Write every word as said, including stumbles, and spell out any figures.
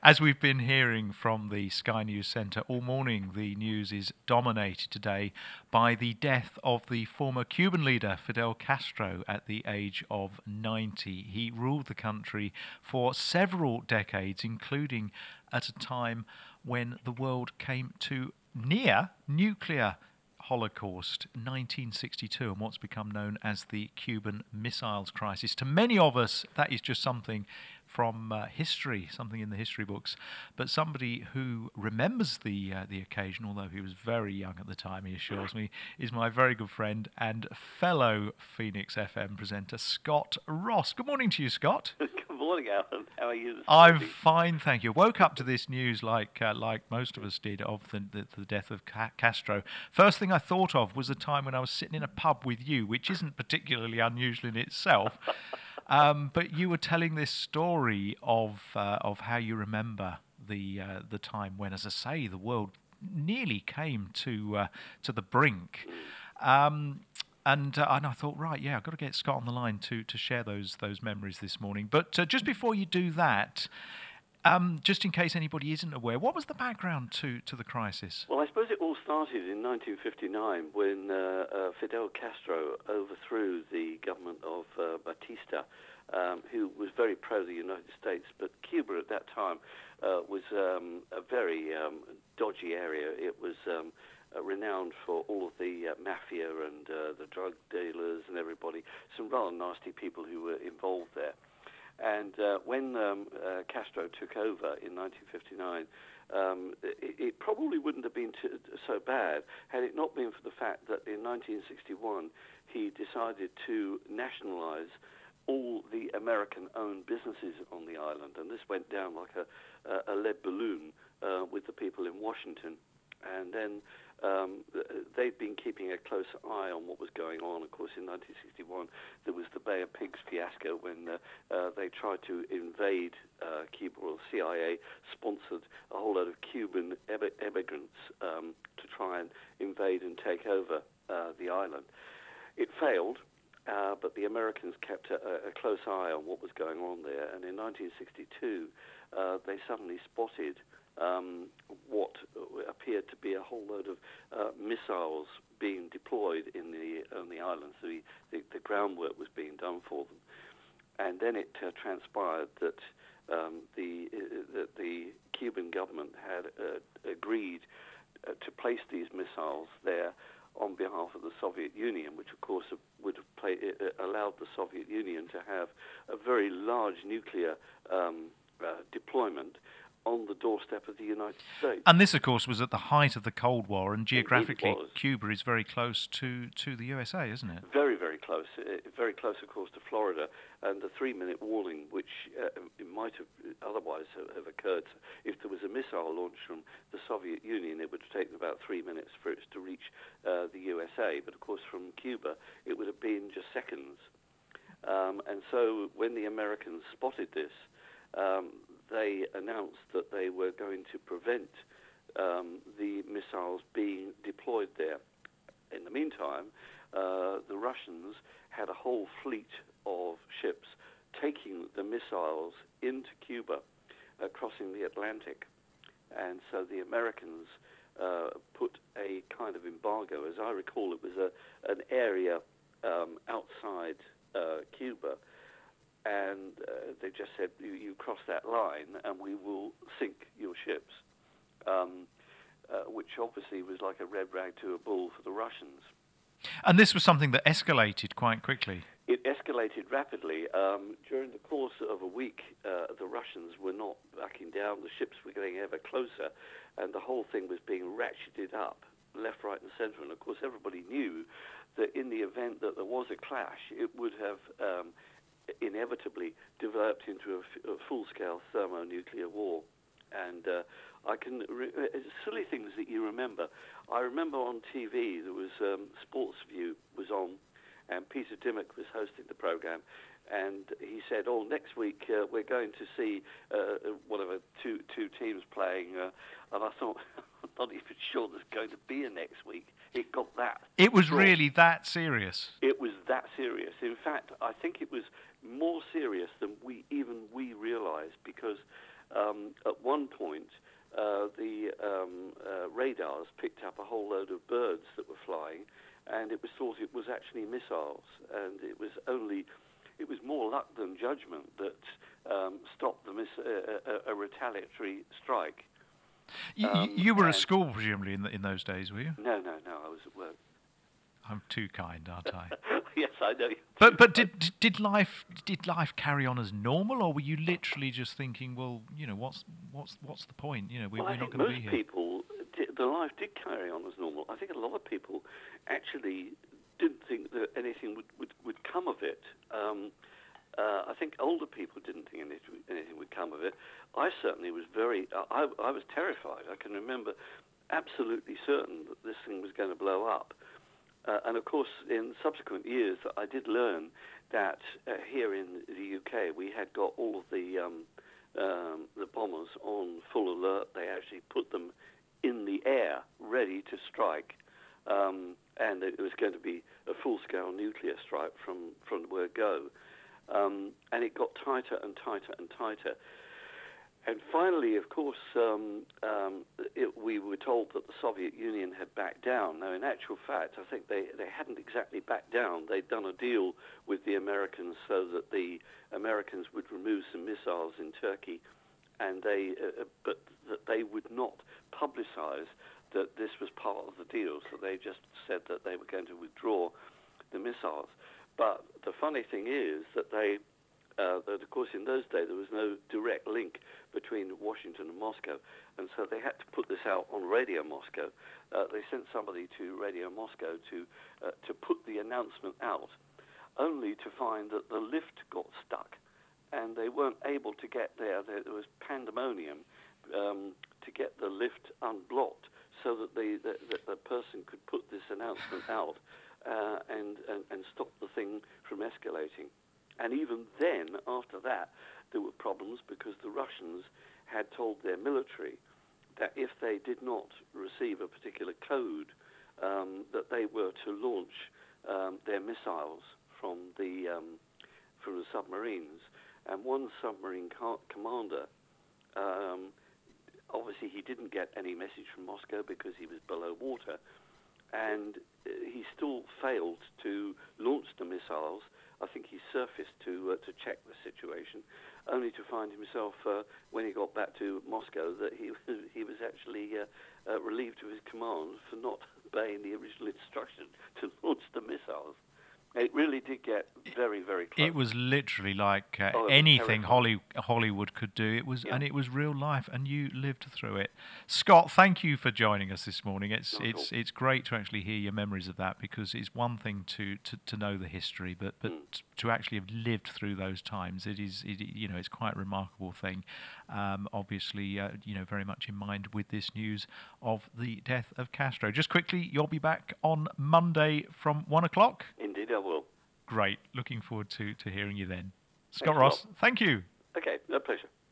As we've been hearing from the Sky News Centre all morning, the news is dominated today by the death of the former Cuban leader Fidel Castro at the age of ninety. He ruled the country for several decades, including at a time when the world came to near nuclear Holocaust, nineteen sixty-two, and what's become known as the Cuban Missiles Crisis. To many of us, that is just something from uh, history, something in the history books. But somebody who remembers the uh, the occasion, although he was very young at the time, he assures me, is my very good friend and fellow Phoenix F M presenter, Scott Ross. Good morning to you, Scott. Good morning, Alan. How are you this I'm morning? fine, thank you. Woke up to this news like uh, like most of us did of the, the, the death of Ca- Castro. First thing I thought of was a time when I was sitting in a pub with you, which isn't particularly unusual in itself. Um, but you were telling this story of uh, of how you remember the uh, the time when, as I say, the world nearly came to uh, to the brink. Um, and uh, and I thought, right, yeah, I've got to get Scott on the line to to share those those memories this morning. But uh, just before you do that, um, just in case anybody isn't aware, what was the background to to the crisis? Well, I suppose it all started in nineteen fifty-nine when uh, uh, Fidel Castro overthrew the government of uh, Batista, um, who was very pro the United States. But Cuba at that time uh, was um, a very um, dodgy area. It was um, uh, renowned for all of the uh, mafia and uh, the drug dealers and everybody. Some rather nasty people who were involved there. And uh, when um, uh, Castro took over in nineteen fifty-nine, um, it, it probably wouldn't have been t- so bad had it not been for the fact that in nineteen sixty-one he decided to nationalize all the American-owned businesses on the island. And this went down like a, a lead balloon uh, with the people in Washington. And then um, they'd been keeping a close eye on what was going on. Of course, in nineteen sixty-one, there was the Bay of Pigs fiasco when uh, uh, they tried to invade uh, Cuba, or the C I A sponsored a whole lot of Cuban em- immigrants um, to try and invade and take over uh, the island. It failed. Uh, but the Americans kept a, a close eye on what was going on there. And in nineteen sixty-two, uh, they suddenly spotted um, what appeared to be a whole load of uh, missiles being deployed in the on the islands. The, the, the groundwork was being done for them. And then it uh, transpired that um, the, uh, that the Cuban government had uh, agreed uh, to place these missiles there on behalf of the Soviet Union, which of course would have play, uh, allowed the Soviet Union to have a very large nuclear um, uh, deployment on the doorstep of the United States. And this, of course, was at the height of the Cold War, and geographically, was. Cuba is very close to, to the U S A, isn't it? Very, very close. Uh, very close, of course, to Florida. And the three-minute warning, which uh, it might have otherwise have occurred, if there was a missile launch from the Soviet Union, it would have taken about three minutes for it to reach uh, the U S A. But, of course, from Cuba, it would have been just seconds. Um, and so when the Americans spotted this, um, they announced that they were going to prevent um, the missiles being deployed there. In the meantime, uh, the Russians had a whole fleet of ships taking the missiles into Cuba, uh, crossing the Atlantic. And so the Americans uh, put a kind of embargo. As I recall, it was a, an area um, outside uh, Cuba, and uh, they just said, you, you cross that line and we will sink your ships, um, uh, which obviously was like a red rag to a bull for the Russians. And this was something that escalated quite quickly. It escalated rapidly. Um, during the course of a week, uh, the Russians were not backing down. The ships were getting ever closer, and the whole thing was being ratcheted up left, right, and centre. And, of course, everybody knew that in the event that there was a clash, it would have um, inevitably developed into a, f- a full-scale thermonuclear war. And uh, I can re- silly things that you remember. I remember on T V there was um, Sports View was on, and Peter Dimmock was hosting the program, and he said, "Oh, next week uh, we're going to see uh, whatever two two teams playing," uh, and I thought, I'm not even sure there's going to be a next week. It got that. It was strong. really that serious. It was that serious. In fact, I think it was more serious than we even we realised, because um, at one point, uh, the um, uh, radars picked up a whole load of birds that were flying, and it was thought it was actually missiles, and it was only, it was more luck than judgment that um, stopped the miss- a, a, a retaliatory strike. You, Um, you were at and- school, presumably, in, the, in those days, were you? No, no, no, I was at work. I'm too kind, aren't I? Yes, I know. But but did did life did life carry on as normal, or were you literally just thinking, well, you know, what's what's what's the point? You know, we, Well, we're I not think going to most be here. people, di- the life did carry on as normal. I think a lot of people actually didn't think that anything would, would, would come of it. Um, uh, I think older people didn't think anything, anything would come of it. I certainly was very, I, I was terrified. I can remember absolutely certain that this thing was going to blow up. Uh, and of course, in subsequent years, I did learn that uh, here in the U K, we had got all of the um, um, the bombers on full alert. They actually put them in the air, ready to strike, um, and it was going to be a full-scale nuclear strike from from the word go. Um, and it got tighter and tighter and tighter. And finally, of course, um, um, it, we were told that the Soviet Union had backed down. Now, in actual fact, I think they, they hadn't exactly backed down. They'd done a deal with the Americans so that the Americans would remove some missiles in Turkey, and they, uh, but that they would not publicize that this was part of the deal. So they just said that they were going to withdraw the missiles. But the funny thing is that they Uh, that, of course, in those days, there was no direct link between Washington and Moscow, and so they had to put this out on Radio Moscow. Uh, they sent somebody to Radio Moscow to uh, to put the announcement out, only to find that the lift got stuck, and they weren't able to get there. There, there was pandemonium um, to get the lift unblocked so that the, the, the, the person could put this announcement out uh, and, and, and stop the thing from escalating. And even then, after that, there were problems because the Russians had told their military that if they did not receive a particular code, um, that they were to launch um, their missiles from the um, from the submarines. And one submarine co- commander, um, obviously, he didn't get any message from Moscow because he was below water, and he still failed to launch the missiles. I think he surfaced to uh, to check the situation, only to find himself uh, when he got back to Moscow that he he was actually uh, uh, relieved of his command for not obeying the original instruction to launch the missiles. It really did get very, very close. It was literally like uh, Oh, it was anything terrifying. Holly, Hollywood could do. It was, Yeah. and it was real life, and you lived through it. Scott, thank you for joining us this morning. It's Not at it's all. it's great to actually hear your memories of that, because it's one thing to, to, to know the history, but but Mm. to actually have lived through those times, it is it, you know it's quite a remarkable thing. Um, obviously, uh, you know very much in mind with this news of the death of Castro. Just quickly, you'll be back on Monday from one o'clock. Indeed, I will. Great. Looking forward to, to hearing you then. Scott Thanks a Ross, lot. thank you. Okay, no pleasure.